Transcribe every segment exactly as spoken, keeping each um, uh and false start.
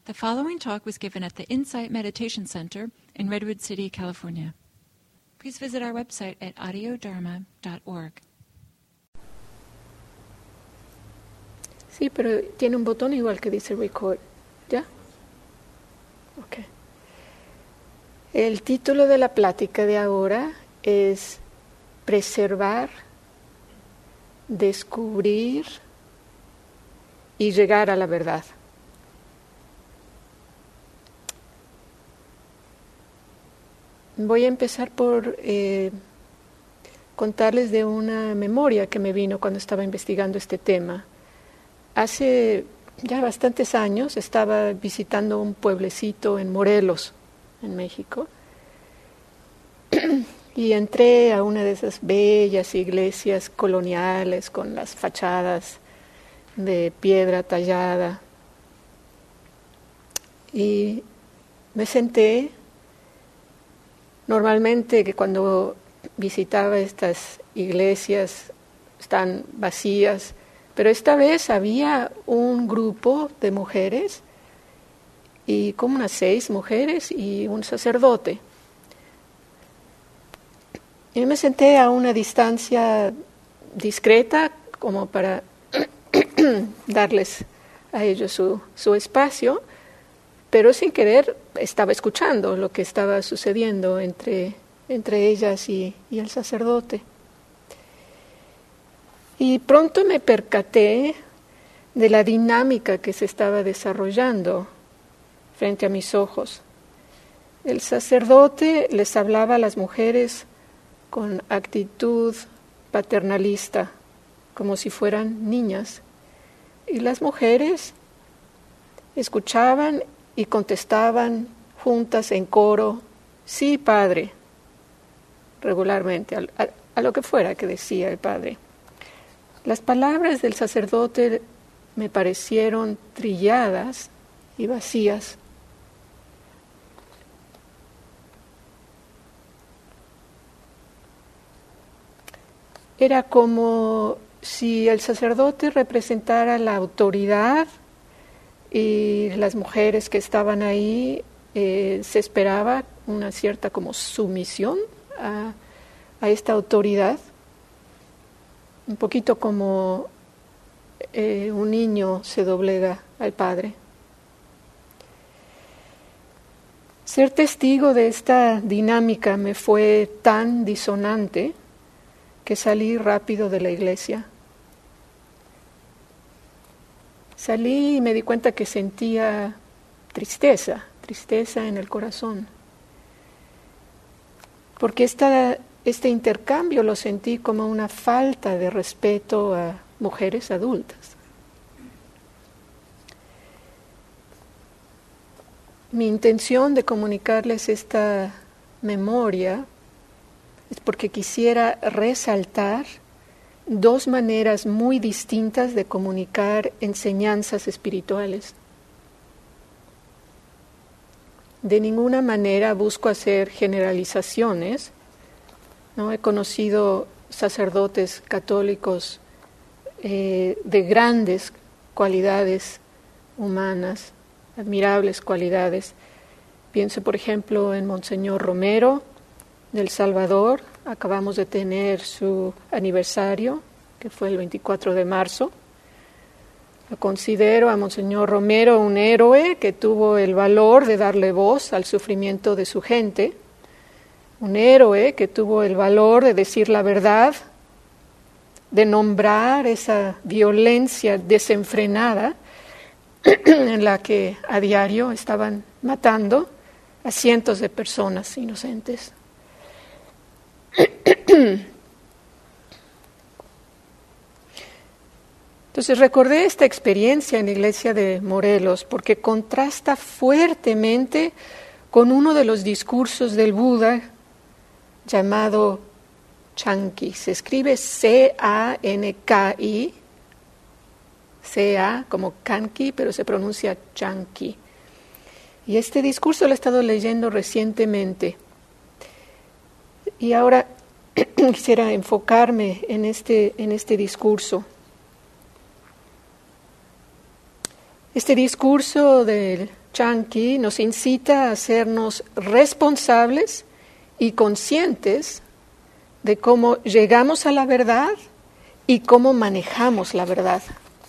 The following talk was given at the Insight Meditation Center in Redwood City, California. Please visit our website at audio dharma dot org. Sí, pero tiene un botón igual que dice record. ¿Ya? Ok. El título de la plática de ahora es preservar, descubrir y llegar a la verdad. Voy a empezar por eh, contarles de una memoria que me vino cuando estaba investigando este tema. Hace ya bastantes años estaba visitando un pueblecito en Morelos, en México, y entré a una de esas bellas iglesias coloniales con las fachadas de piedra tallada. Y me senté. Normalmente que cuando visitaba estas iglesias están vacías, pero esta vez había un grupo de mujeres, y como unas seis mujeres y un sacerdote. Y me senté a una distancia discreta como para darles a ellos su, su espacio, pero sin querer estaba escuchando lo que estaba sucediendo entre, entre ellas y, y el sacerdote. Y pronto me percaté de la dinámica que se estaba desarrollando frente a mis ojos. El sacerdote les hablaba a las mujeres con actitud paternalista, como si fueran niñas, y las mujeres escuchaban y contestaban juntas en coro, sí, padre, regularmente, a, a, a lo que fuera que decía el padre. Las palabras del sacerdote me parecieron trilladas y vacías. Era como si el sacerdote representara la autoridad y las mujeres que estaban ahí eh, se esperaba una cierta como sumisión a, a esta autoridad, un poquito como eh, un niño se doblega al padre. Ser testigo de esta dinámica me fue tan disonante que salí rápido de la iglesia. Salí y me di cuenta que sentía tristeza, tristeza en el corazón. Porque esta, este intercambio lo sentí como una falta de respeto a mujeres adultas. Mi intención de comunicarles esta memoria es porque quisiera resaltar dos maneras muy distintas de comunicar enseñanzas espirituales. De ninguna manera busco hacer generalizaciones, ¿no? He conocido sacerdotes católicos eh, de grandes cualidades humanas, admirables cualidades. Pienso, por ejemplo, en Monseñor Romero, del Salvador. Acabamos de tener su aniversario, que fue el veinticuatro de marzo. Lo considero a Monseñor Romero un héroe que tuvo el valor de darle voz al sufrimiento de su gente, un héroe que tuvo el valor de decir la verdad, de nombrar esa violencia desenfrenada en la que a diario estaban matando a cientos de personas inocentes. Entonces recordé esta experiencia en la iglesia de Morelos porque contrasta fuertemente con uno de los discursos del Buda llamado Chanki. Se escribe C A N K I, C A como Kanki, pero se pronuncia Chanki. Y este discurso lo he estado leyendo recientemente. Y ahora quisiera enfocarme en este, en este discurso. Este discurso del Chanki nos incita a hacernos responsables y conscientes de cómo llegamos a la verdad y cómo manejamos la verdad.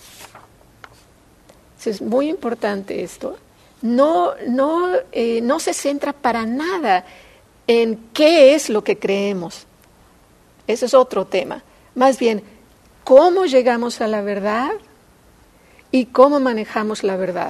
Es muy importante esto. No, no, eh, no se centra para nada en qué es lo que creemos. Ese es otro tema. Más bien, cómo llegamos a la verdad y cómo manejamos la verdad.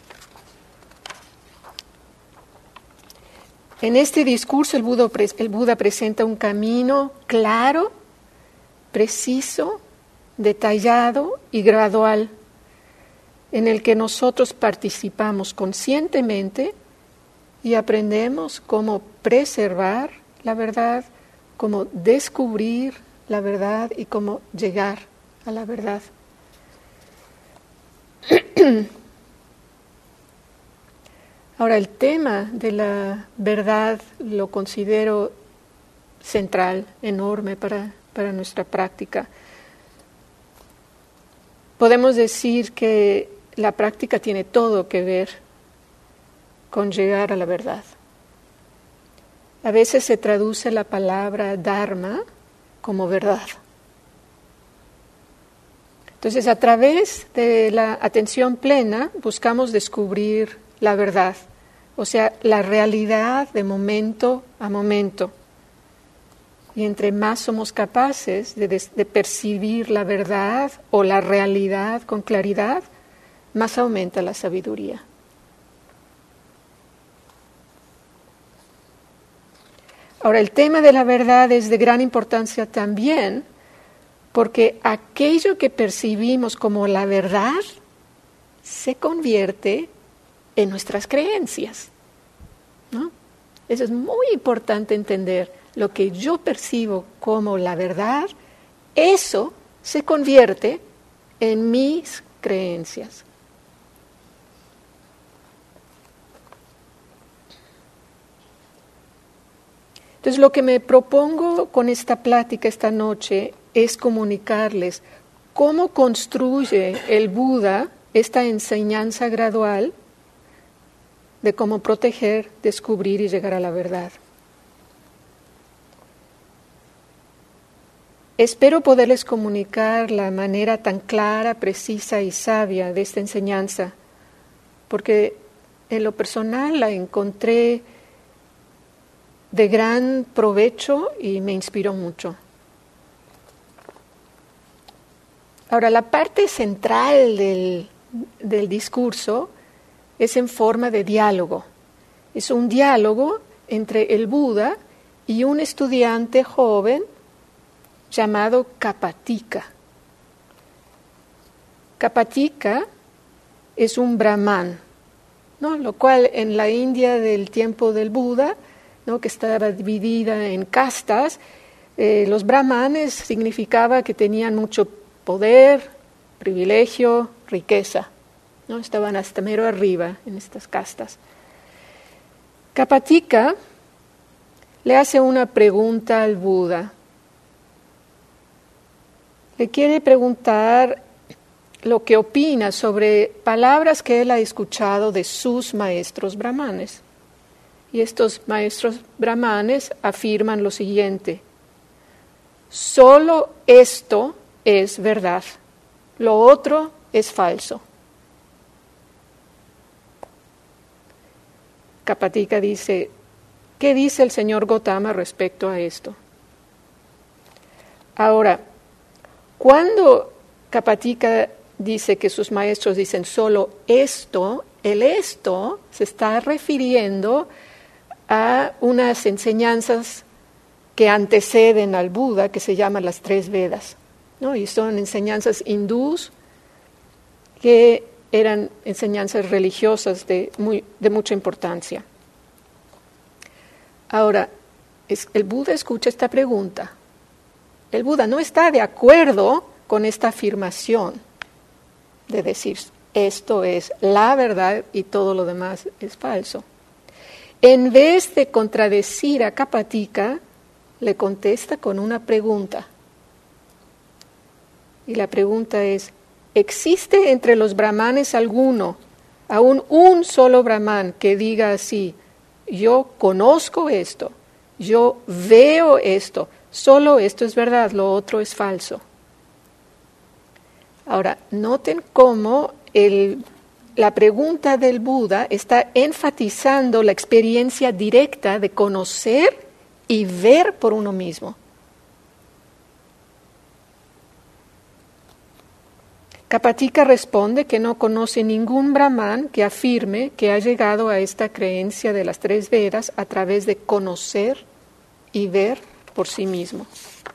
En este discurso el Buda, el Buda presenta un camino claro, preciso, detallado y gradual, en el que nosotros participamos conscientemente y aprendemos cómo preservar la verdad, cómo descubrir la verdad y cómo llegar a la verdad. Ahora, el tema de la verdad lo considero central, enorme para, para nuestra práctica. Podemos decir que la práctica tiene todo que ver con llegar a la verdad. A veces se traduce la palabra dharma como verdad. Entonces, a través de la atención plena buscamos descubrir la verdad, o sea, la realidad de momento a momento. Y entre más somos capaces de, de percibir la verdad o la realidad con claridad, más aumenta la sabiduría. Ahora, el tema de la verdad es de gran importancia también, porque aquello que percibimos como la verdad se convierte en nuestras creencias, ¿no? Eso es muy importante entender. Lo que yo percibo como la verdad, eso se convierte en mis creencias. Entonces, lo que me propongo con esta plática esta noche es comunicarles cómo construye el Buda esta enseñanza gradual de cómo proteger, descubrir y llegar a la verdad. Espero poderles comunicar la manera tan clara, precisa y sabia de esta enseñanza, porque en lo personal la encontré de gran provecho y me inspiró mucho. Ahora, la parte central del, del discurso es en forma de diálogo. Es un diálogo entre el Buda y un estudiante joven llamado Kapatika. Kapatika es un brahman, ¿no? Lo cual en la India del tiempo del Buda, ¿no?, que estaba dividida en castas, eh, los brahmanes significaba que tenían mucho poder, privilegio, riqueza, ¿no? Estaban hasta mero arriba en estas castas. Kapatika le hace una pregunta al Buda. Le quiere preguntar lo que opina sobre palabras que él ha escuchado de sus maestros brahmanes. Y estos maestros brahmanes afirman lo siguiente: solo esto es verdad, lo otro es falso. Kapatika dice: ¿qué dice el señor Gotama respecto a esto? Ahora, cuando Kapatika dice que sus maestros dicen solo esto, el esto se está refiriendo a unas enseñanzas que anteceden al Buda, que se llaman las tres Vedas, ¿no? Y son enseñanzas hindús que eran enseñanzas religiosas de, muy, de mucha importancia. Ahora, es, el Buda escucha esta pregunta. El Buda no está de acuerdo con esta afirmación de decir esto es la verdad y todo lo demás es falso. En vez de contradecir a Kapatika, le contesta con una pregunta. Y la pregunta es: ¿existe entre los brahmanes alguno Aún un solo brahman que diga así, yo conozco esto, yo veo esto, solo esto es verdad, lo otro es falso. Ahora, noten cómo el, la pregunta del Buda está enfatizando la experiencia directa de conocer y ver por uno mismo. Kapattika responde que no conoce ningún brahman que afirme que ha llegado a esta creencia de las tres Vedas a través de conocer y ver por sí mismo.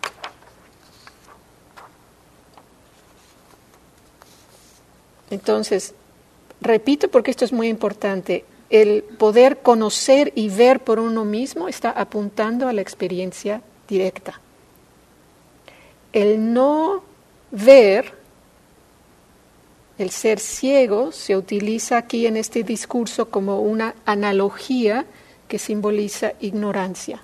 Entonces, repito porque esto es muy importante, el poder conocer y ver por uno mismo está apuntando a la experiencia directa. El no ver, el ser ciego, se utiliza aquí en este discurso como una analogía que simboliza ignorancia.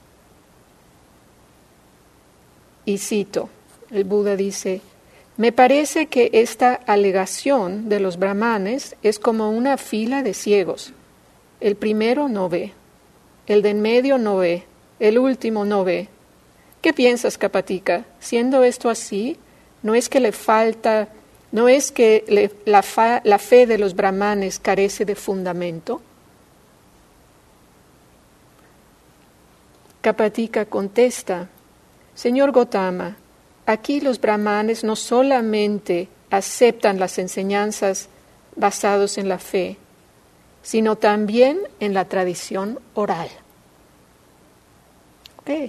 Y cito, el Buda dice, me parece que esta alegación de los brahmanes es como una fila de ciegos. El primero no ve, el de en medio no ve, el último no ve. ¿Qué piensas, Kapattika? Siendo esto así, ¿no es que le falta, no es que le, la, fa, la fe de los brahmanes carece de fundamento? Kapattika contesta, Señor Gotama, aquí los brahmanes no solamente aceptan las enseñanzas basadas en la fe, sino también en la tradición oral. Okay.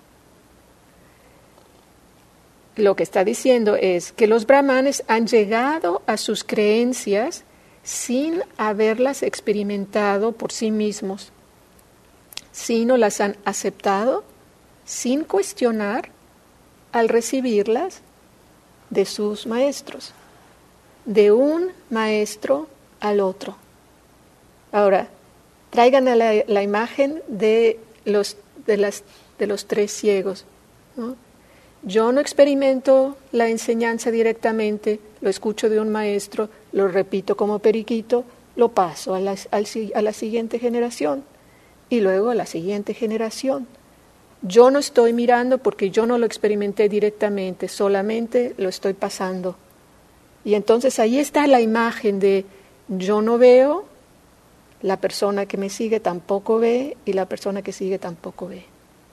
Lo que está diciendo es que los brahmanes han llegado a sus creencias sin haberlas experimentado por sí mismos, sino las han aceptado sin cuestionar al recibirlas de sus maestros, de un maestro al otro. Ahora, traigan la, la imagen de los, de, las, de los tres ciegos, ¿no? Yo no experimento la enseñanza directamente, lo escucho de un maestro, lo repito como periquito, lo paso a la, al, a la siguiente generación y luego a la siguiente generación. Yo no estoy mirando porque yo no lo experimenté directamente, solamente lo estoy pasando. Y entonces ahí está la imagen de yo no veo, la persona que me sigue tampoco ve y la persona que sigue tampoco ve.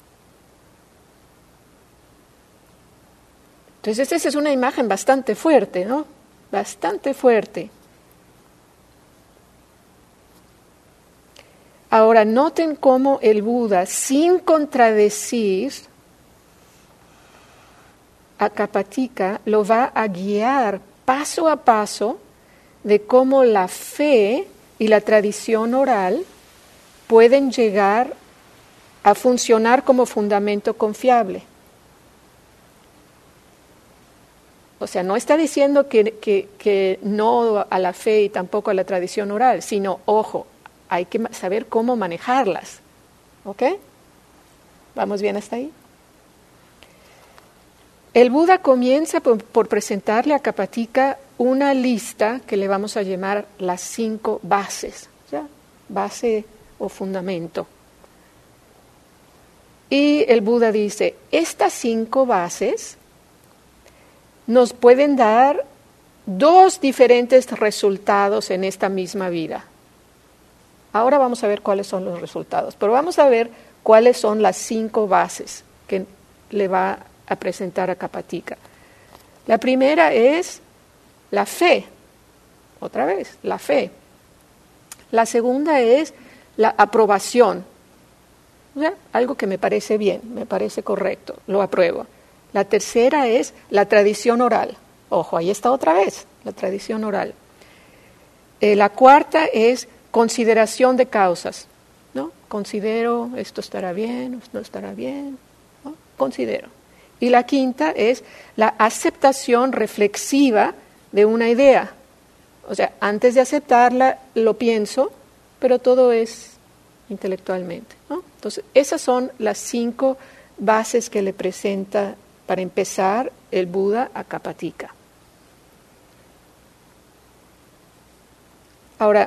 Entonces esa es una imagen bastante fuerte, ¿no? Bastante fuerte. Ahora, noten cómo el Buda, sin contradecir a Kapattika, lo va a guiar paso a paso de cómo la fe y la tradición oral pueden llegar a funcionar como fundamento confiable. O sea, no está diciendo que, que, que no a la fe y tampoco a la tradición oral, sino, ojo, hay que saber cómo manejarlas. ¿Ok? ¿Vamos bien hasta ahí? El Buda comienza por, por presentarle a Kapattika una lista que le vamos a llamar las cinco bases, ¿ya? Base o fundamento. Y el Buda dice, estas cinco bases nos pueden dar dos diferentes resultados en esta misma vida. Ahora vamos a ver cuáles son los resultados, pero vamos a ver cuáles son las cinco bases que le va a presentar a Kapattika. La primera es la fe, otra vez, la fe. La segunda es la aprobación, o sea, algo que me parece bien, me parece correcto, lo apruebo. La tercera es la tradición oral. Ojo, ahí está otra vez, la tradición oral. Eh, la cuarta es consideración de causas, ¿no? Considero, esto estará bien, esto no estará bien, ¿no? Considero. Y la quinta es la aceptación reflexiva de una idea. O sea, antes de aceptarla, lo pienso, pero todo es intelectualmente, ¿no? Entonces, esas son las cinco bases que le presenta para empezar el Buda a Kapattika. Ahora,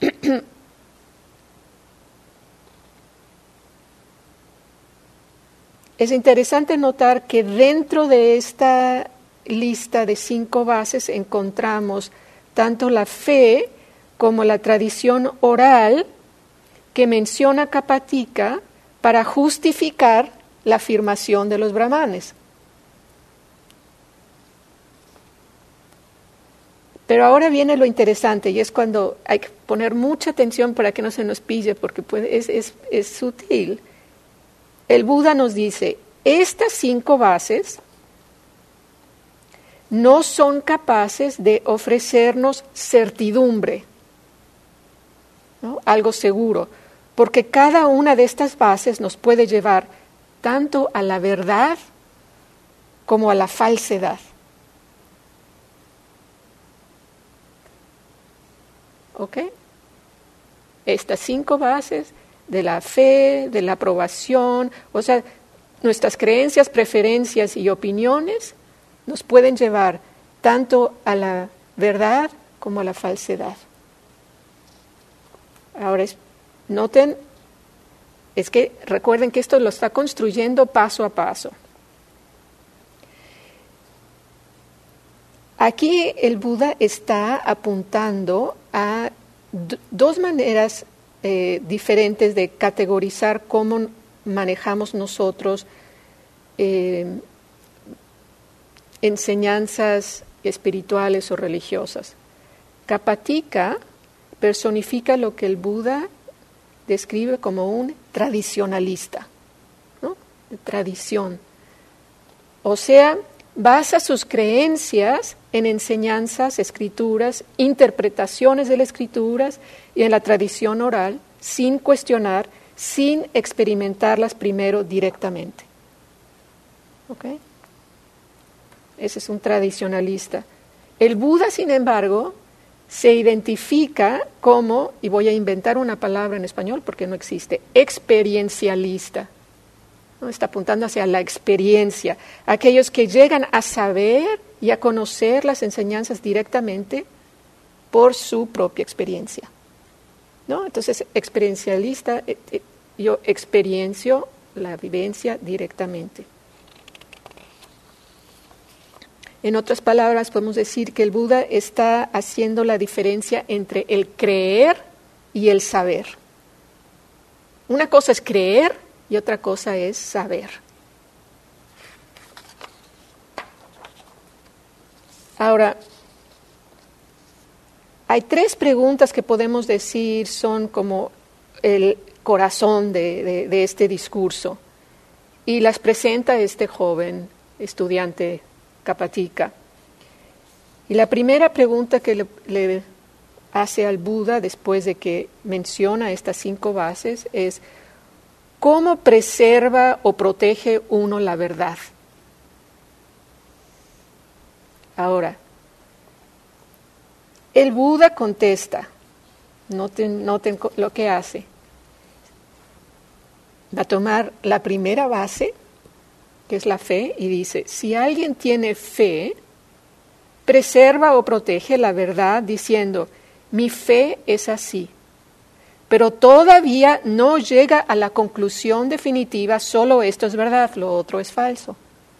es interesante notar que dentro de esta lista de cinco bases encontramos tanto la fe como la tradición oral que menciona Kapattika para justificar la afirmación de los brahmanes. Pero ahora viene lo interesante, y es cuando hay que poner mucha atención para que no se nos pille, porque puede, es, es, es sutil. El Buda nos dice, estas cinco bases no son capaces de ofrecernos certidumbre, ¿no? Algo seguro, porque cada una de estas bases nos puede llevar tanto a la verdad como a la falsedad. ¿Ok? Estas cinco bases de la fe, de la aprobación, o sea, nuestras creencias, preferencias y opiniones nos pueden llevar tanto a la verdad como a la falsedad. Ahora, es, noten, es que recuerden que esto lo está construyendo paso a paso. Aquí el Buda está apuntando a d- dos maneras eh, diferentes de categorizar cómo manejamos nosotros eh, enseñanzas espirituales o religiosas. Kapattika personifica lo que el Buda describe como un tradicionalista, ¿no? De tradición. O sea, basa sus creencias en enseñanzas, escrituras, interpretaciones de las escrituras y en la tradición oral, sin cuestionar, sin experimentarlas primero directamente. ¿Ok? Ese es un tradicionalista. El Buda, sin embargo, se identifica como, y voy a inventar una palabra en español porque no existe, experiencialista. ¿No? Está apuntando hacia la experiencia. Aquellos que llegan a saber y a conocer las enseñanzas directamente por su propia experiencia. ¿No? Entonces, experiencialista, yo experiencio la vivencia directamente. En otras palabras, podemos decir que el Buda está haciendo la diferencia entre el creer y el saber. Una cosa es creer y otra cosa es saber. Ahora, hay tres preguntas que podemos decir son como el corazón de, de, de este discurso, y las presenta este joven estudiante Kapattika. Y la primera pregunta que le, le hace al Buda después de que menciona estas cinco bases es: ¿cómo preserva o protege uno la verdad? Ahora, el Buda contesta, noten, noten lo que hace. Va a tomar la primera base, que es la fe, y dice, si alguien tiene fe, preserva o protege la verdad diciendo, mi fe es así, pero todavía no llega a la conclusión definitiva, solo esto es verdad, lo otro es falso.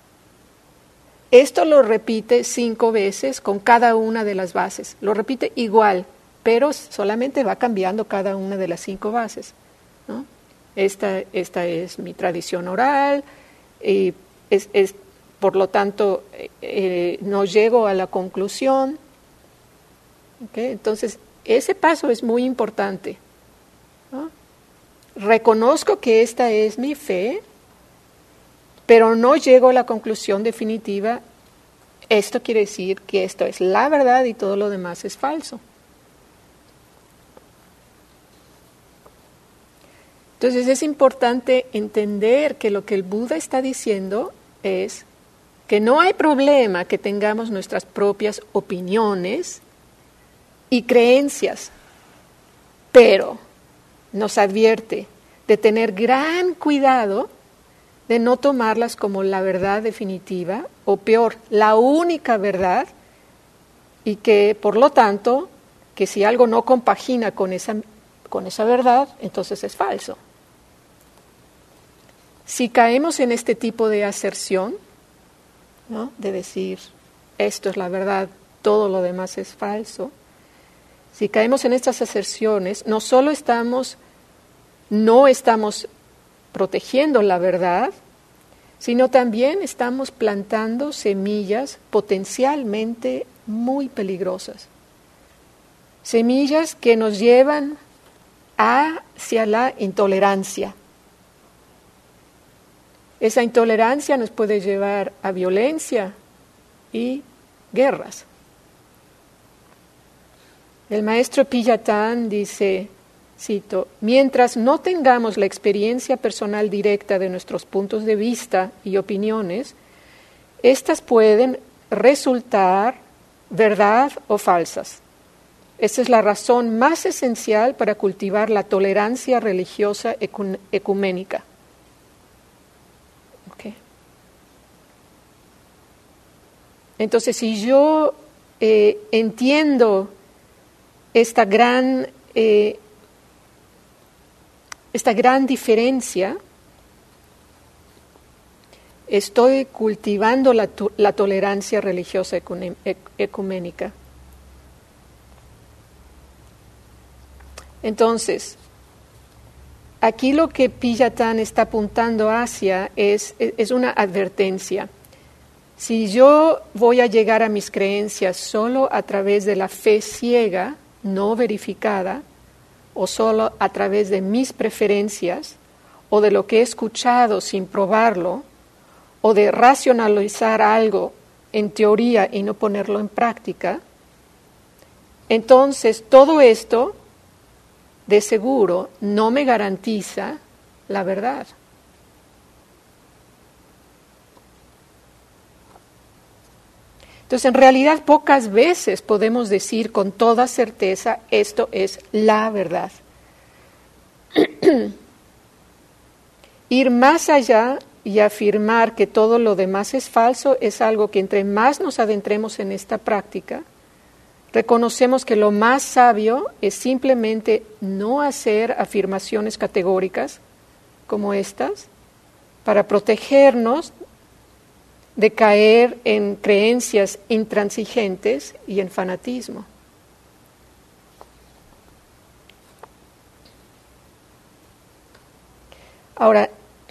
Esto lo repite cinco veces con cada una de las bases, lo repite igual, pero solamente va cambiando cada una de las cinco bases, ¿no? Esta, esta es mi tradición oral, y es, es, por lo tanto, eh, no llego a la conclusión. ¿Okay? Entonces, ese paso es muy importante, ¿no? Reconozco que esta es mi fe, pero no llego a la conclusión definitiva. Esto quiere decir que esto es la verdad y todo lo demás es falso. Entonces es importante entender que lo que el Buda está diciendo es que no hay problema que tengamos nuestras propias opiniones y creencias, pero nos advierte de tener gran cuidado de no tomarlas como la verdad definitiva, o peor, la única verdad, y que por lo tanto que si algo no compagina con esa, con esa verdad, entonces es falso. Si caemos en este tipo de aserción, ¿no?, de decir, esto es la verdad, todo lo demás es falso, si caemos en estas aserciones, no solo estamos, no estamos protegiendo la verdad, sino también estamos plantando semillas potencialmente muy peligrosas. Semillas que nos llevan hacia la intolerancia. Esa intolerancia nos puede llevar a violencia y guerras. El maestro Piyatán dice, cito, mientras no tengamos la experiencia personal directa de nuestros puntos de vista y opiniones, éstas pueden resultar verdad o falsas. Esa es la razón más esencial para cultivar la tolerancia religiosa ecu- ecuménica. Okay. Entonces, si yo eh, entiendo esta gran, eh, esta gran diferencia, estoy cultivando la, to- la tolerancia religiosa ecumen- ecuménica. Entonces, aquí lo que Piyatán está apuntando hacia es, es una advertencia. Si yo voy a llegar a mis creencias solo a través de la fe ciega, no verificada, o solo a través de mis preferencias, o de lo que he escuchado sin probarlo, o de racionalizar algo en teoría y no ponerlo en práctica, entonces todo esto de seguro no me garantiza la verdad. Entonces, en realidad, pocas veces podemos decir con toda certeza, esto es la verdad. Ir más allá y afirmar que todo lo demás es falso es algo que entre más nos adentremos en esta práctica, reconocemos que lo más sabio es simplemente no hacer afirmaciones categóricas como estas para protegernos de caer en creencias intransigentes y en fanatismo. Ahora,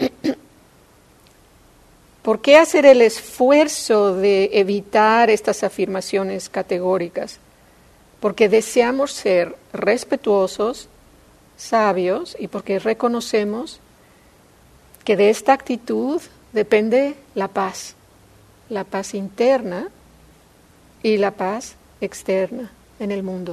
¿por qué hacer el esfuerzo de evitar estas afirmaciones categóricas? Porque deseamos ser respetuosos, sabios, y porque reconocemos que de esta actitud depende la paz. La paz interna y la paz externa en el mundo.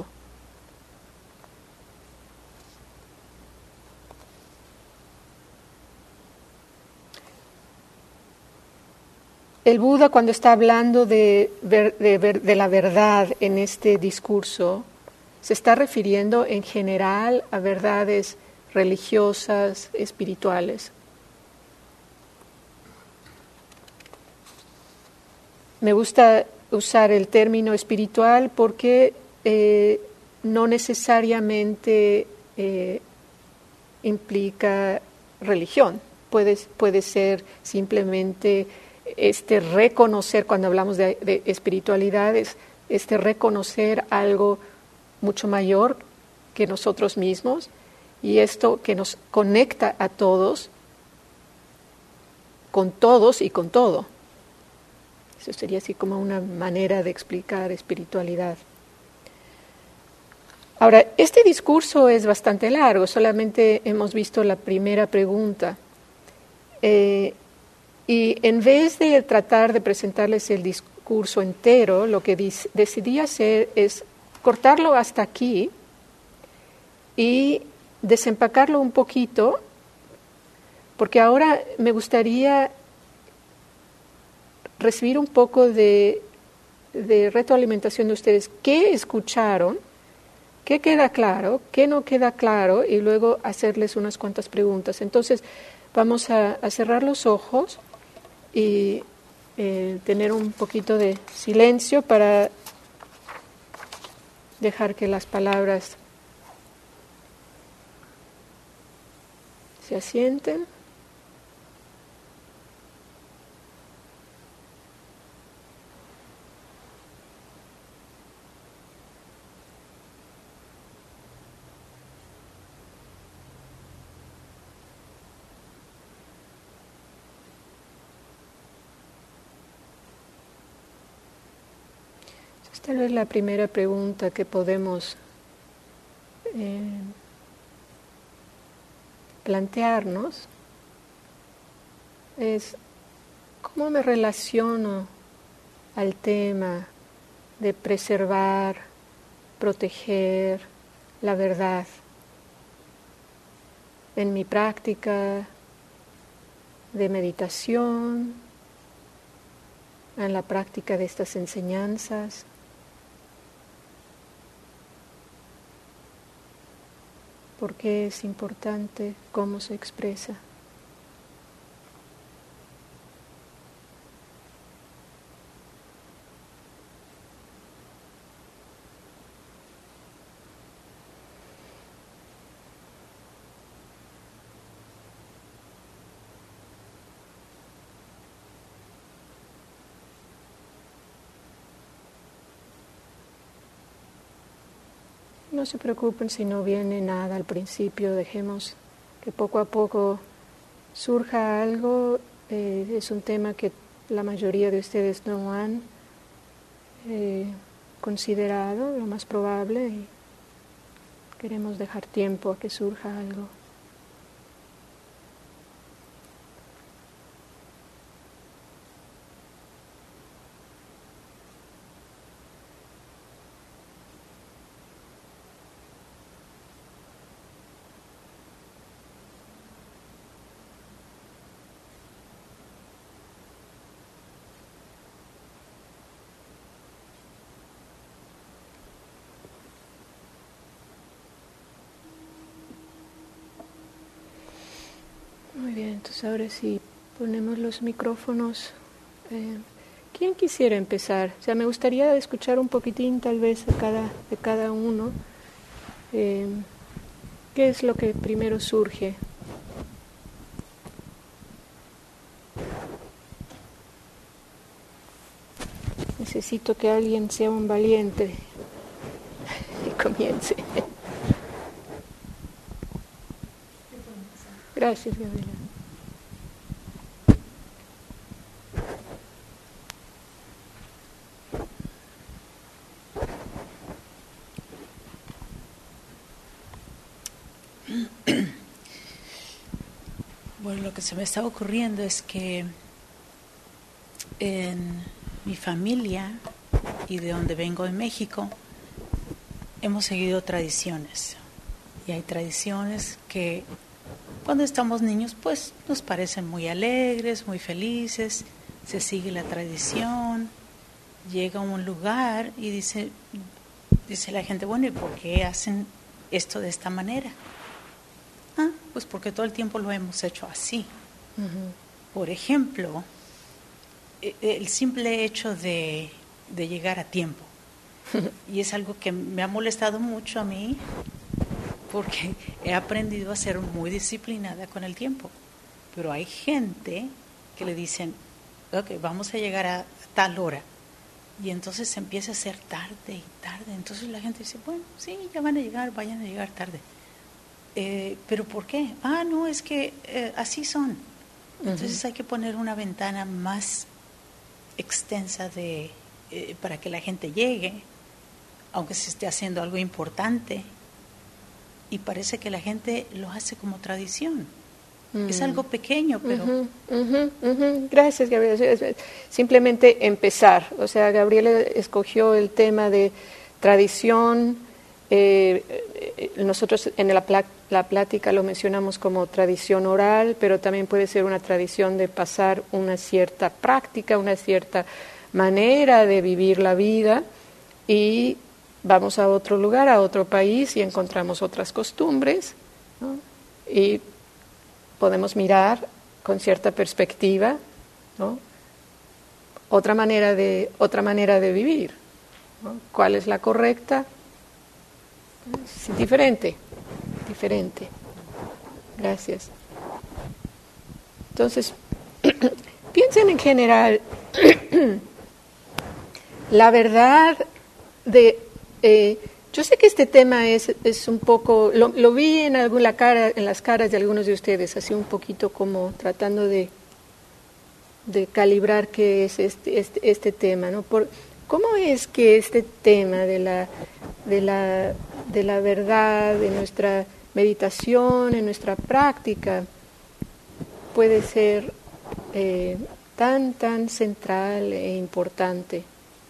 El Buda, cuando está hablando de, ver, de, ver, de la verdad en este discurso, se está refiriendo en general a verdades religiosas, espirituales. Me gusta usar el término espiritual porque eh, no necesariamente eh, implica religión. Puede, puede ser simplemente este reconocer, cuando hablamos de, de espiritualidad, es este reconocer algo mucho mayor que nosotros mismos, y esto que nos conecta a todos, con todos y con todo. Eso sería así como una manera de explicar espiritualidad. Ahora, este discurso es bastante largo, solamente hemos visto la primera pregunta. Eh, y en vez de tratar de presentarles el discurso entero, lo que dis- decidí hacer es cortarlo hasta aquí y desempacarlo un poquito, porque ahora me gustaría recibir un poco de, de retroalimentación de ustedes. ¿Qué escucharon? ¿Qué queda claro? ¿Qué no queda claro? Y luego hacerles unas cuantas preguntas. Entonces, vamos a, a cerrar los ojos y eh, tener un poquito de silencio para dejar que las palabras se asienten. Tal vez la primera pregunta que podemos eh, plantearnos es ¿cómo me relaciono al tema de preservar, proteger la verdad en mi práctica de meditación, en la práctica de estas enseñanzas? ¿Por qué es importante cómo se expresa? No se preocupen si no viene nada al principio, dejemos que poco a poco surja algo. Eh, es un tema que la mayoría de ustedes no han eh, considerado, lo más probable, y queremos dejar tiempo a que surja algo. Muy bien, entonces ahora sí ponemos los micrófonos. Eh, ¿Quién quisiera empezar? O sea, me gustaría escuchar un poquitín tal vez de cada, de cada uno. Eh, ¿Qué es lo que primero surge? Necesito que alguien sea un valiente y comience. Gracias, Gabriela. Bueno, lo que se me está ocurriendo es que en mi familia y de donde vengo en México hemos seguido tradiciones. Y hay tradiciones que cuando estamos niños pues nos parecen muy alegres, muy felices, se sigue la tradición, llega a un lugar y dice, dice la gente, bueno, ¿y por qué hacen esto de esta manera? Ah, pues porque todo el tiempo lo hemos hecho así. Uh-huh. Por ejemplo, el simple hecho de, de llegar a tiempo. Y es algo que me ha molestado mucho a mí, porque he aprendido a ser muy disciplinada con el tiempo. Pero hay gente que le dicen, ok, vamos a llegar a tal hora. Y entonces se empieza a hacer tarde y tarde. Entonces la gente dice, bueno, sí, ya van a llegar, vayan a llegar tarde. Eh, ¿Pero por qué? Ah, no, es que eh, así son. Entonces uh-huh. hay que poner una ventana más extensa de, eh, para que la gente llegue, aunque se esté haciendo algo importante. Y parece que la gente lo hace como tradición. Uh-huh. Es algo pequeño, pero... Uh-huh, uh-huh, uh-huh. Gracias, Gabriela. Simplemente empezar. O sea, Gabriela escogió el tema de tradición. Eh, nosotros en la, pl- la plática lo mencionamos como tradición oral, pero también puede ser una tradición de pasar una cierta práctica, una cierta manera de vivir la vida, y vamos a otro lugar, a otro país, y encontramos otras costumbres, ¿no? Y podemos mirar con cierta perspectiva, ¿no? Otra manera de, otra manera de vivir, ¿no? ¿Cuál es la correcta? Es diferente, diferente. Gracias. Entonces, piensen en general, la verdad de... Eh, yo sé que este tema es, es un poco, lo, lo vi en alguna cara, en las caras de algunos de ustedes, así un poquito como tratando de, de calibrar qué es este, este, este tema, ¿no? Por, ¿cómo es que este tema de la, de la, de la verdad, de nuestra meditación, en nuestra práctica, puede ser eh, tan, tan central e importante?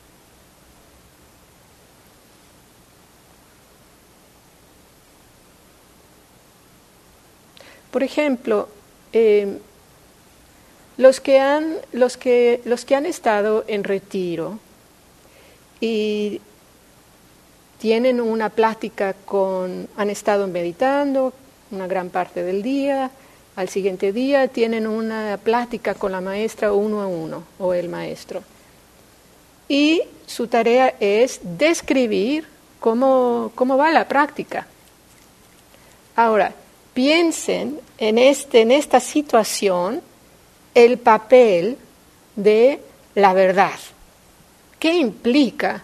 Por ejemplo, eh, los que han, los que, los que han estado en retiro y tienen una plática con, han estado meditando una gran parte del día, al siguiente día tienen una plática con la maestra uno a uno o el maestro. Y su tarea es describir cómo, cómo va la práctica. Ahora, piensen en, este, en esta situación el papel de la verdad. ¿Qué implica?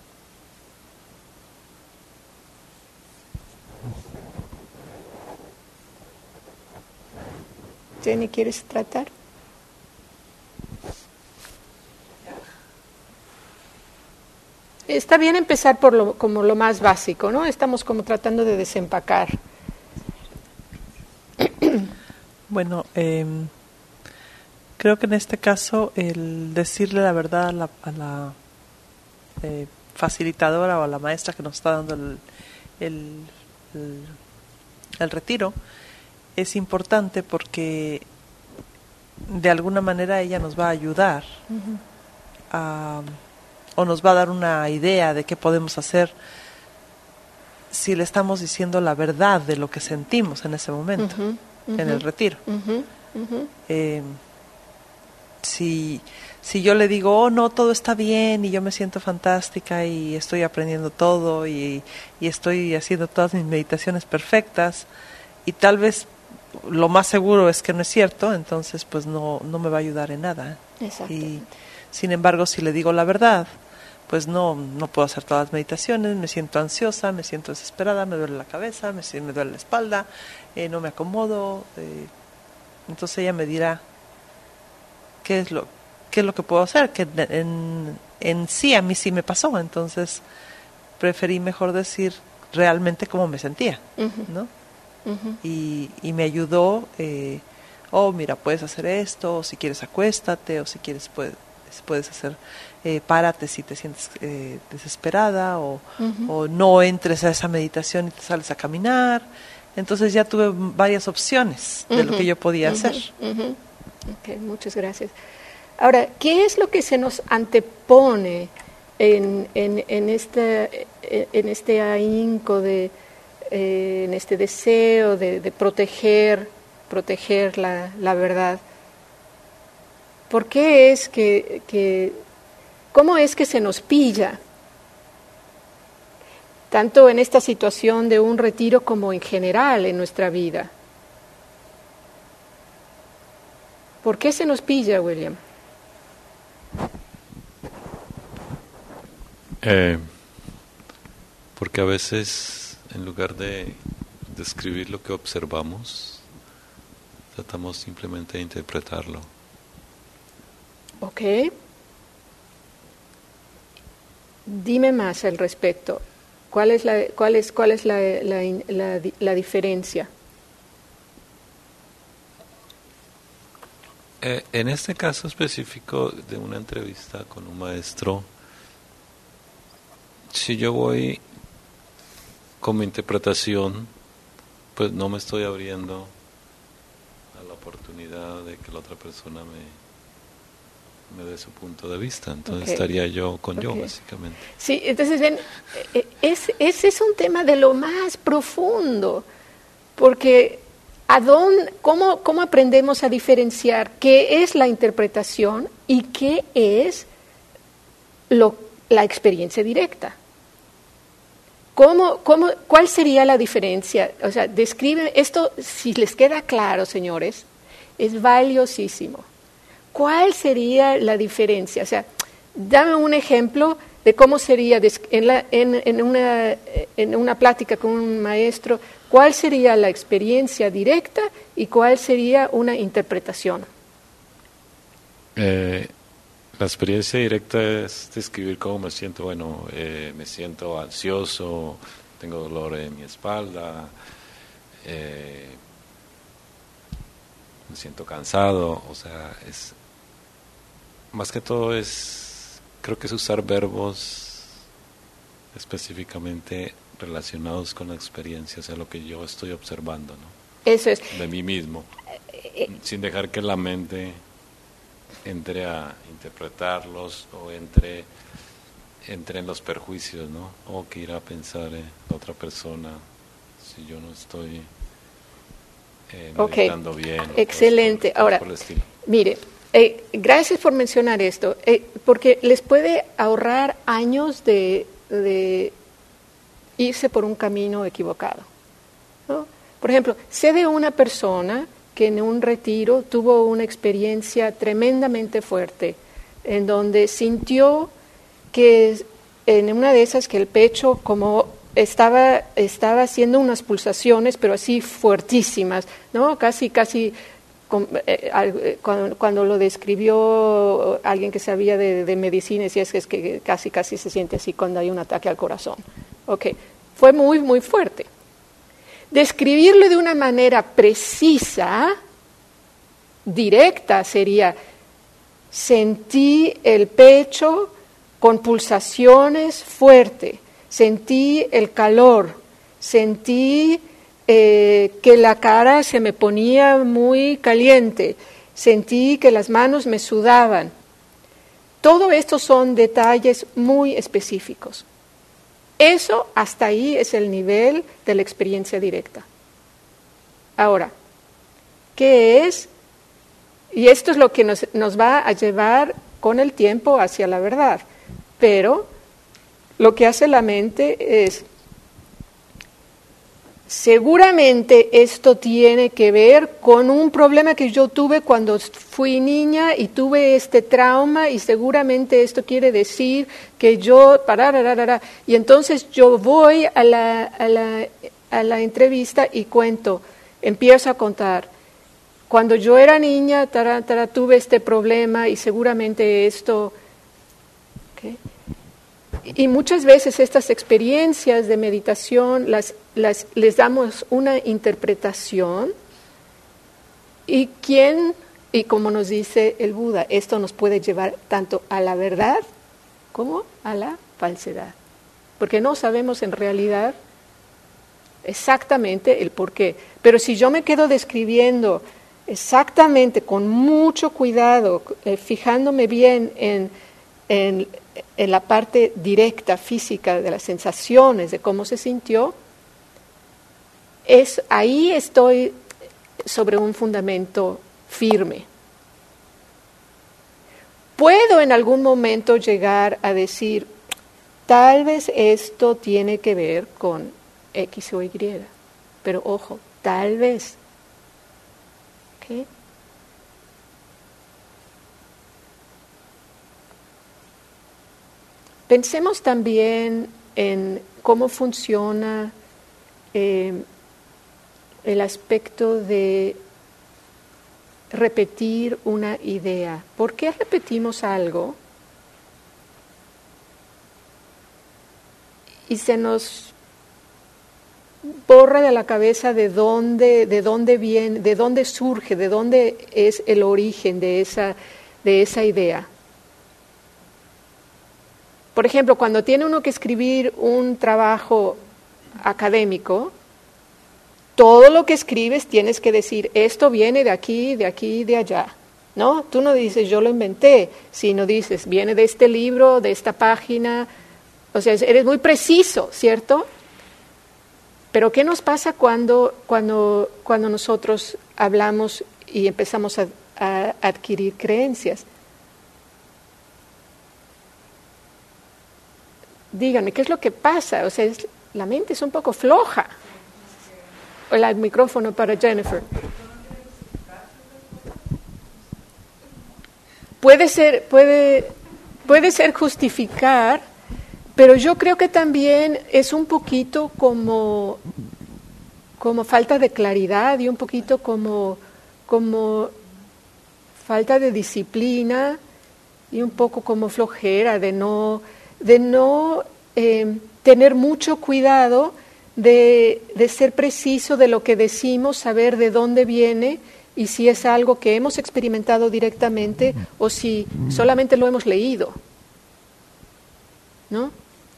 Jenny, ¿quieres tratar? Está bien empezar por lo, como lo más básico, ¿no? Estamos como tratando de desempacar. Bueno, eh, creo que en este caso el decirle la verdad a la, a la eh, facilitadora o a la maestra que nos está dando el, el, el, el retiro es importante porque de alguna manera ella nos va a ayudar uh-huh. a, o nos va a dar una idea de qué podemos hacer si le estamos diciendo la verdad de lo que sentimos en ese momento. Uh-huh. Uh-huh. En el retiro. Uh-huh. Uh-huh. Eh, si, si yo le digo, oh no, todo está bien y yo me siento fantástica y estoy aprendiendo todo y, y estoy haciendo todas mis meditaciones perfectas y tal vez lo más seguro es que no es cierto, entonces pues no, no me va a ayudar en nada. Y sin embargo, si le digo la verdad, pues no, no puedo hacer todas las meditaciones, me siento ansiosa, me siento desesperada, me duele la cabeza, me, me duele la espalda, eh, no me acomodo. Eh, entonces ella me dirá qué es lo, qué es lo que puedo hacer, que en, en sí a mí sí me pasó, entonces preferí mejor decir realmente cómo me sentía, uh-huh. ¿no? Uh-huh. Y, y me ayudó, eh, oh mira, puedes hacer esto, o si quieres acuéstate, o si quieres puedes, puedes hacer... Eh, párate si te sientes eh, desesperada o, uh-huh. o no entres a esa meditación y te sales a caminar. Entonces ya tuve varias opciones de uh-huh. lo que yo podía uh-huh. hacer. Uh-huh. Okay, muchas gracias. Ahora, ¿qué es lo que se nos antepone en, en, en, este, en este ahínco, de, eh, en este deseo de, de proteger, proteger la, la verdad? ¿Por qué es que... que ¿Cómo es que se nos pilla, tanto en esta situación de un retiro como en general en nuestra vida? ¿Por qué se nos pilla, William? Eh, porque a veces, en lugar de describir lo que observamos, tratamos simplemente de interpretarlo. Ok. Dime más al respecto. ¿Cuál es la, cuál es, cuál es la, la, la, la diferencia? Eh, en este caso específico de una entrevista con un maestro, si yo voy con mi interpretación, pues no me estoy abriendo a la oportunidad de que la otra persona me... me dé su punto de vista, entonces okay. estaría yo con okay. yo, básicamente. Sí, entonces ven, ese es, es un tema de lo más profundo, porque ¿a dónde, cómo, cómo aprendemos a diferenciar qué es la interpretación y qué es lo, la experiencia directa? ¿Cómo, cómo, ¿Cuál sería la diferencia? O sea, describen esto, si les queda claro, señores, es valiosísimo. ¿Cuál sería la diferencia? O sea, dame un ejemplo de cómo sería en, la, en, en, una, en una plática con un maestro, cuál sería la experiencia directa y cuál sería una interpretación. Eh, la experiencia directa es describir cómo me siento. Bueno, eh, me siento ansioso, tengo dolor en mi espalda, eh, me siento cansado. O sea, es más que todo es, creo que es usar verbos específicamente relacionados con la experiencia, o sea, lo que yo estoy observando, ¿no? Eso es. De mí mismo, sin dejar que la mente entre a interpretarlos o entre, entre en los perjuicios, ¿no? O que ir a pensar en la otra persona si yo no estoy eh, meditando okay. bien. Excelente. Por, Ahora, por el estilo. mire, eh, gracias por mencionar esto, eh, porque les puede ahorrar años de, de irse por un camino equivocado, ¿no? Por ejemplo, sé de una persona que en un retiro tuvo una experiencia tremendamente fuerte, en donde sintió que en una de esas que el pecho como estaba, estaba haciendo unas pulsaciones, pero así fuertísimas, ¿no? Casi, casi, cuando, cuando lo describió alguien que sabía de, de medicina, decía es que, es que casi, casi se siente así cuando hay un ataque al corazón. Okay. Fue muy, muy fuerte. Describirlo de una manera precisa, directa, sería: sentí el pecho con pulsaciones fuerte, sentí el calor, sentí eh, que la cara se me ponía muy caliente, sentí que las manos me sudaban. Todo esto son detalles muy específicos. Eso, hasta ahí, es el nivel de la experiencia directa. Ahora, ¿qué es? Y esto es lo que nos, nos va a llevar con el tiempo hacia la verdad. Pero lo que hace la mente es, seguramente esto tiene que ver con un problema que yo tuve cuando fui niña y tuve este trauma, y seguramente esto quiere decir que yo, parararara, y entonces yo voy a la, a la, a la entrevista y cuento, empiezo a contar, cuando yo era niña tara, tara, tuve este problema y seguramente esto, ¿okay? Y muchas veces estas experiencias de meditación las, las, les damos una interpretación, y quién, y como nos dice el Buda, esto nos puede llevar tanto a la verdad como a la falsedad, porque no sabemos en realidad exactamente el porqué. Pero si yo me quedo describiendo exactamente, con mucho cuidado, eh, fijándome bien en, en en la parte directa, física, de las sensaciones, de cómo se sintió, es, ahí estoy sobre un fundamento firme. Puedo en algún momento llegar a decir, tal vez esto tiene que ver con X o Y, pero ojo, tal vez. ¿Okay? Pensemos también en cómo funciona eh, el aspecto de repetir una idea. ¿Por qué repetimos algo y se nos borra de la cabeza de dónde, de dónde viene, de dónde surge, de dónde es el origen de esa, de esa idea? Por ejemplo, cuando tiene uno que escribir un trabajo académico, todo lo que escribes tienes que decir, esto viene de aquí, de aquí, de allá, ¿no? Tú no dices, yo lo inventé, sino dices, viene de este libro, de esta página, o sea, eres muy preciso, ¿cierto? Pero ¿qué nos pasa cuando, cuando, cuando nosotros hablamos y empezamos a, a adquirir creencias? Díganme, ¿qué es lo que pasa? O sea, es, la mente es un poco floja. El micrófono para Jennifer. Puede ser, puede, puede ser justificar, pero yo creo que también es un poquito como, como falta de claridad y un poquito como, como falta de disciplina y un poco como flojera de no, de no eh, tener mucho cuidado de, de ser preciso de lo que decimos, saber de dónde viene y si es algo que hemos experimentado directamente o si solamente lo hemos leído, ¿no?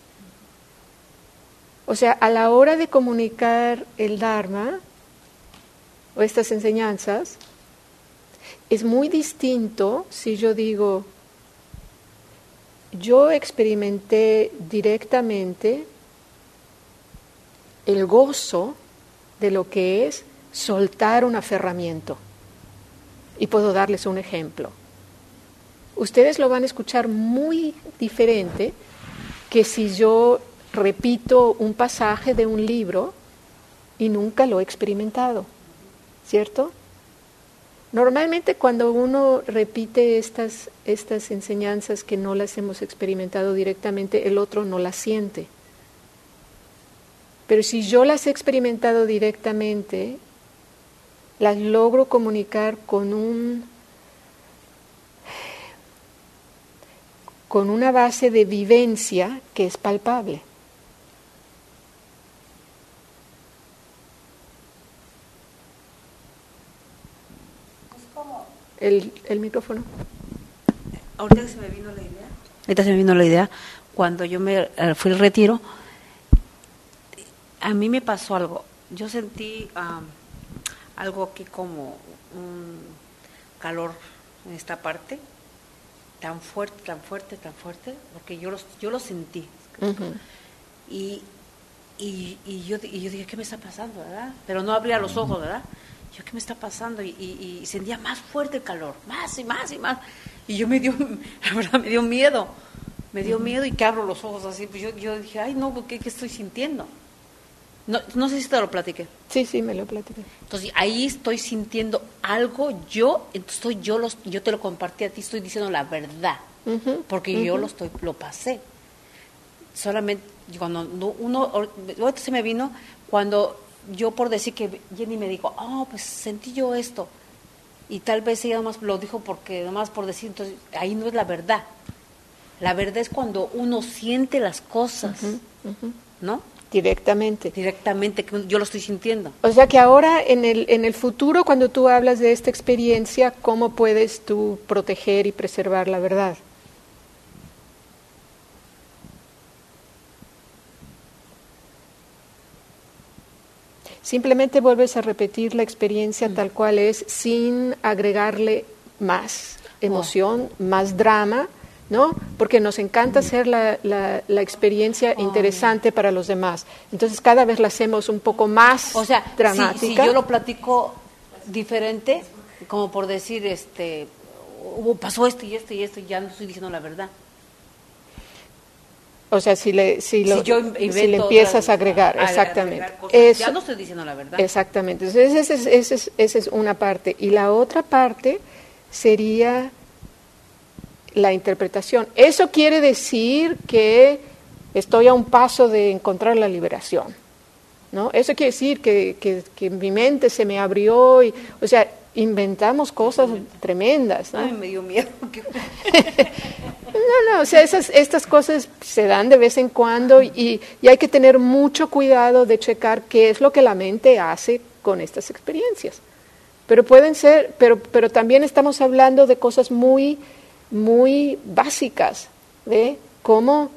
O sea, a la hora de comunicar el Dharma o estas enseñanzas, es muy distinto si yo digo, yo experimenté directamente el gozo de lo que es soltar un aferramiento. Y puedo darles un ejemplo. Ustedes lo van a escuchar muy diferente que si yo repito un pasaje de un libro y nunca lo he experimentado, ¿cierto? Normalmente cuando uno repite estas, estas enseñanzas que no las hemos experimentado directamente, el otro no las siente. Pero si yo las he experimentado directamente, las logro comunicar con un con una base de vivencia que es palpable. El, el micrófono. Ahorita se me vino la idea. Ahorita se me vino la idea. Cuando yo me fui al retiro, a mí me pasó algo. Yo sentí um, algo aquí como un calor en esta parte, tan fuerte, tan fuerte, tan fuerte, porque yo lo, yo lo sentí. Uh-huh. Y, y, y, yo, y yo dije, ¿qué me está pasando, verdad? Pero no abría los ojos, ¿verdad? Yo, ¿qué me está pasando? Y, y, y sentía más fuerte el calor, más y más y más. Y yo me dio, la verdad, me dio miedo. Me dio uh-huh. miedo y que abro los ojos así. Pues yo, yo dije, ay, no, ¿qué, qué estoy sintiendo? No, no sé si te lo platiqué. Sí, sí, me lo platiqué. Entonces, ahí estoy sintiendo algo, yo, entonces yo, los, yo te lo compartí a ti, estoy diciendo la verdad, uh-huh, porque uh-huh. yo lo estoy lo pasé. Solamente, cuando uno, ahorita se me vino, cuando yo por decir que Jenny me dijo, oh, pues sentí yo esto, y tal vez ella nomás lo dijo porque, nomás por decir, entonces, ahí no es la verdad. La verdad es cuando uno siente las cosas, uh-huh, uh-huh. ¿no? Directamente. Directamente, que yo lo estoy sintiendo. O sea que ahora en el, en el futuro, cuando tú hablas de esta experiencia, ¿cómo puedes tú proteger y preservar la verdad? Simplemente vuelves a repetir la experiencia mm. tal cual es, sin agregarle más emoción, oh. más drama, ¿no? Porque nos encanta hacer la, la, la experiencia oh. interesante para los demás. Entonces cada vez la hacemos un poco más o sea, dramática. Si, si yo lo platico diferente, como por decir, este, uh, pasó esto y esto y esto, y ya no estoy diciendo la verdad. O sea, si le, si lo, si yo si le empiezas otra, a agregar, a, exactamente. A agregar cosas, Eso, ya no estoy diciendo la verdad. Exactamente. Entonces esa es, esa es, esa es una parte. Y la otra parte sería la interpretación. Eso quiere decir que estoy a un paso de encontrar la liberación, ¿no? Eso quiere decir que, que, que mi mente se me abrió y, o sea, inventamos cosas tremendas, ¿no? Ay, me dio miedo. No, no, o sea, esas, estas cosas se dan de vez en cuando y, y hay que tener mucho cuidado de checar qué es lo que la mente hace con estas experiencias. Pero pueden ser, pero, pero también estamos hablando de cosas muy, muy básicas, de cómo,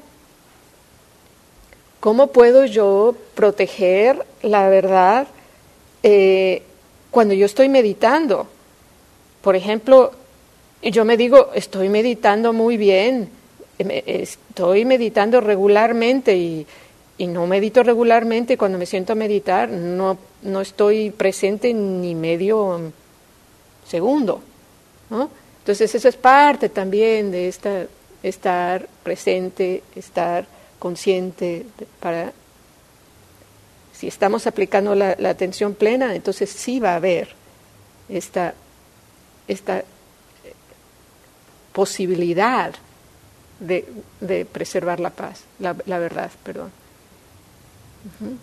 cómo puedo yo proteger la verdad eh, cuando yo estoy meditando. Por ejemplo, yo me digo, estoy meditando muy bien, estoy meditando regularmente y, y no medito regularmente. Cuando me siento a meditar no, no estoy presente ni medio segundo, ¿no? Entonces eso es parte también de esta, estar presente, estar consciente de, para si estamos aplicando la, la atención plena, entonces sí va a haber esta, esta posibilidad de, de preservar la paz, la, la verdad, perdón. Uh-huh.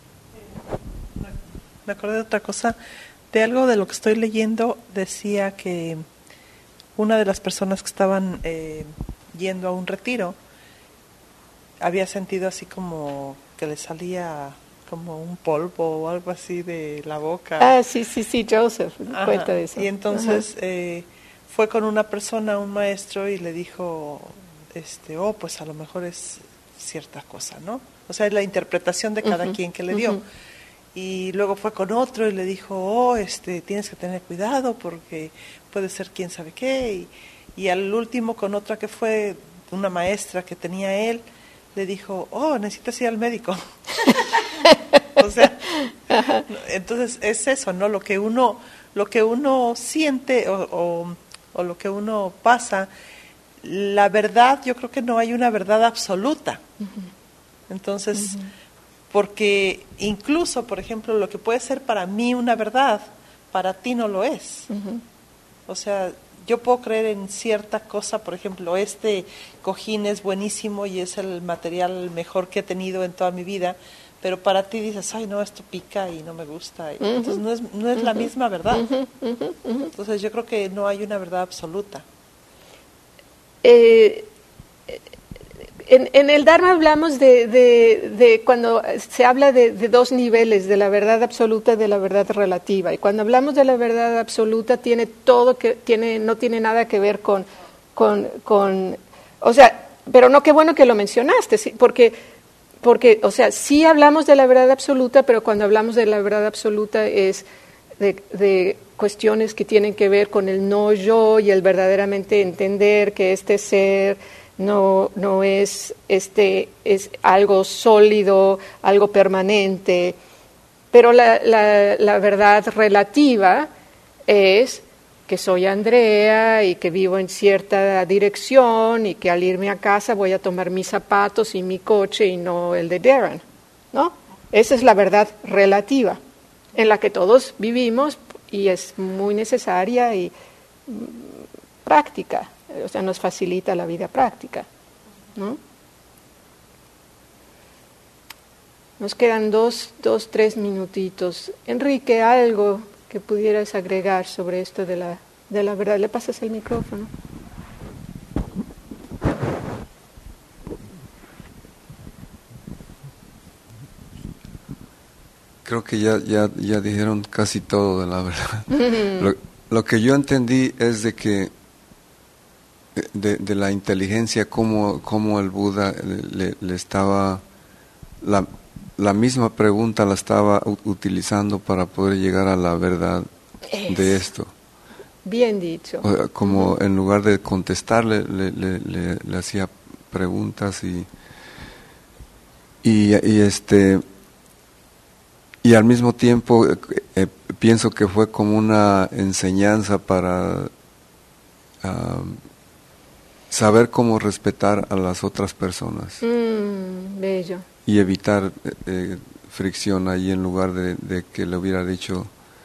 Me acordé de otra cosa, de algo de lo que estoy leyendo. Decía que una de las personas que estaban eh, yendo a un retiro había sentido así como que le salía como un polvo o algo así de la boca. Ah, sí, sí, sí, Joseph, Ajá. Cuenta de eso. Y entonces eh, fue con una persona, un maestro, y le dijo, este, oh, pues a lo mejor es cierta cosa, ¿no? O sea, es la interpretación de cada uh-huh. quien que le dio. Uh-huh. Y luego fue con otro y le dijo, oh, este, tienes que tener cuidado porque puede ser quién sabe qué. Y, y al último con otra que fue una maestra que tenía él, le dijo, oh, necesitas ir al médico. O sea, entonces es eso, ¿no? Lo que uno, lo que uno siente o, o, o lo que uno pasa, la verdad, yo creo que no hay una verdad absoluta. Uh-huh. Entonces, uh-huh. porque incluso, por ejemplo, lo que puede ser para mí una verdad, para ti no lo es. Uh-huh. O sea, yo puedo creer en cierta cosa, por ejemplo, este cojín es buenísimo y es el material mejor que he tenido en toda mi vida, pero para ti dices, ay, no, esto pica y no me gusta. Uh-huh. Entonces no es, no es uh-huh. la misma verdad. Uh-huh. Uh-huh. Entonces yo creo que no hay una verdad absoluta. Eh, en, en el Dharma hablamos de, de, de cuando se habla de, de dos niveles, de la verdad absoluta y de la verdad relativa. Y cuando hablamos de la verdad absoluta tiene todo que tiene no tiene nada que ver con con, con o sea, pero no, qué bueno que lo mencionaste, sí, porque porque o sea, sí hablamos de la verdad absoluta, pero cuando hablamos de la verdad absoluta es de, de cuestiones que tienen que ver con el no yo y el verdaderamente entender que este ser no no es este es algo sólido, algo permanente, pero la, la, la verdad relativa es que soy Andrea y que vivo en cierta dirección y que al irme a casa voy a tomar mis zapatos y mi coche y no el de Darren, ¿no? Esa es la verdad relativa en la que todos vivimos y es muy necesaria y práctica, o sea, nos facilita la vida práctica, ¿no? Nos quedan dos, dos, tres minutitos. Enrique, algo que pudieras agregar sobre esto de la, de la verdad. ¿Le pasas el micrófono? Creo que ya, ya, ya dijeron casi todo de la verdad. Mm-hmm. Lo, lo que yo entendí es de que de, de la inteligencia, cómo, cómo el Buda le, le estaba... La, la misma pregunta la estaba utilizando para poder llegar a la verdad es. de esto. Bien dicho. O sea, como uh-huh. en lugar de contestarle, le, le, le, le hacía preguntas y, y, y este y al mismo tiempo eh, pienso que fue como una enseñanza para uh, saber cómo respetar a las otras personas. Mm, bello. Y evitar eh, fricción ahí en lugar de, de que le hubiera dicho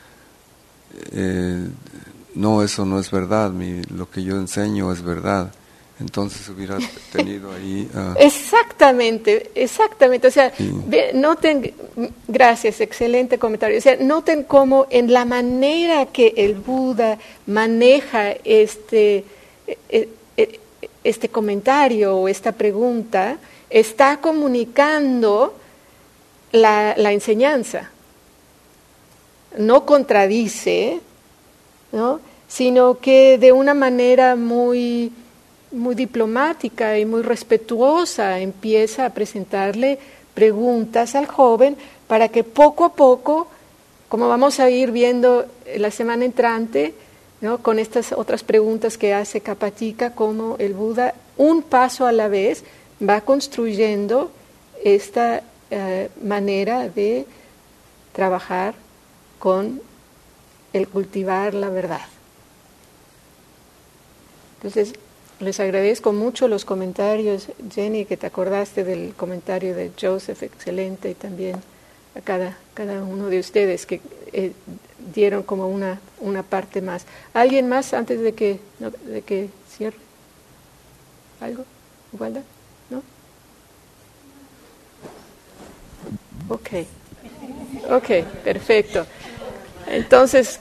eh, no, eso no es verdad, mi, lo que yo enseño es verdad. Entonces hubiera tenido ahí... Uh, exactamente, exactamente. O sea, sí. ve, noten, gracias, excelente comentario. O sea, noten cómo en la manera que el Buda maneja este, este comentario o esta pregunta, está comunicando la, la enseñanza. No contradice, ¿no? Sino que de una manera muy, muy diplomática y muy respetuosa empieza a presentarle preguntas al joven para que poco a poco, como vamos a ir viendo la semana entrante, ¿no? Con estas otras preguntas que hace Kapatika, como el Buda, un paso a la vez, va construyendo esta uh, manera de trabajar con el cultivar la verdad. Entonces, les agradezco mucho los comentarios, Jenny, que te acordaste del comentario de Joseph, excelente, y también a cada, cada uno de ustedes que eh, dieron como una, una parte más. ¿Alguien más antes de que, no, de que cierre? ¿Algo? ¿Igualdad? ¿No? Ok. Ok, perfecto. Entonces...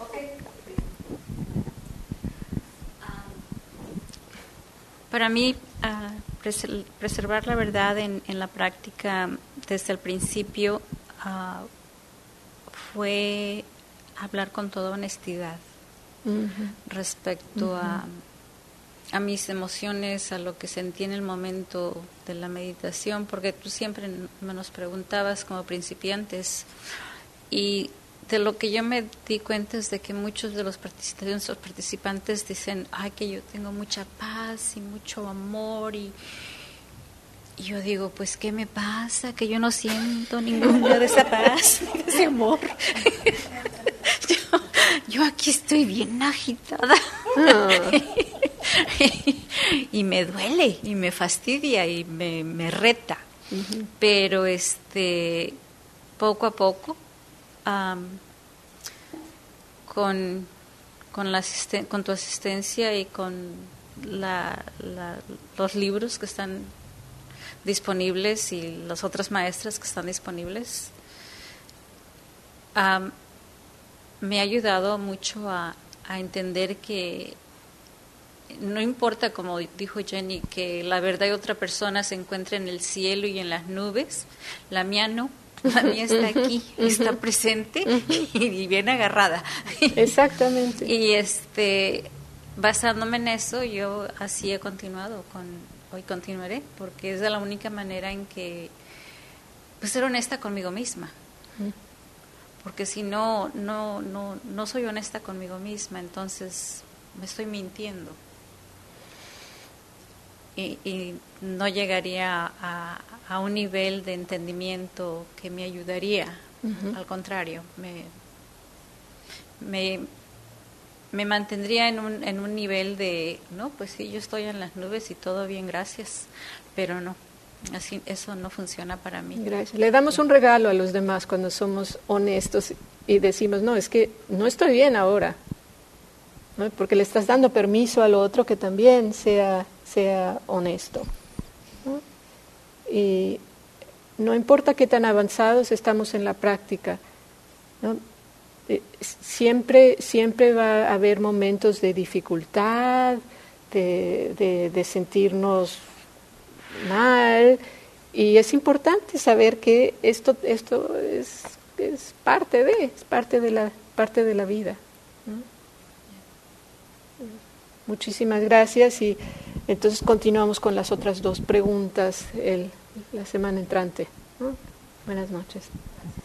Para mí, uh, preservar la verdad en, en la práctica desde el principio uh, fue hablar con toda honestidad uh-huh. respecto uh-huh. a, a mis emociones, a lo que sentí en el momento de la meditación, porque tú siempre me nos preguntabas como principiantes, y de lo que yo me di cuenta es de que muchos de los participantes, los participantes dicen, ay, que yo tengo mucha paz y mucho amor, y, y yo digo, pues, ¿qué me pasa? Que yo no siento ninguna de esa paz, ni de ese amor. yo, yo aquí estoy bien agitada. Oh. y me duele, y me fastidia, y me, me reta. Uh-huh. Pero este poco a poco, Um, con con la asisten- con tu asistencia y con la, la, los libros que están disponibles y las otras maestras que están disponibles, um, me ha ayudado mucho a, a entender que no importa, como dijo Jenny, que la verdad de otra persona se encuentre en el cielo y en las nubes, la mía no. La mía está aquí, está presente y bien agarrada. Exactamente. Y este, basándome en eso, yo así he continuado, con, hoy continuaré, porque es de la única manera en que, pues, ser honesta conmigo misma. Porque si no, no, no, no soy honesta conmigo misma, entonces me estoy mintiendo. Y, y no llegaría a, a un nivel de entendimiento que me ayudaría. Uh-huh. Al contrario, me, me, me mantendría en un, en un nivel de, no, pues sí, yo estoy en las nubes y todo bien, gracias, pero no, así eso no funciona para mí. Gracias. Le damos un regalo a los demás cuando somos honestos y decimos, no, es que no estoy bien ahora, ¿no? Porque le estás dando permiso al otro que también sea... sea honesto, ¿no? Y no importa qué tan avanzados estamos en la práctica, ¿no? Siempre, siempre va a haber momentos de dificultad, de, de, de sentirnos mal, y es importante saber que esto, esto es, es parte de, es parte de la, parte de la vida, ¿no? Muchísimas gracias, y entonces continuamos con las otras dos preguntas el, la semana entrante, ¿no? Buenas noches.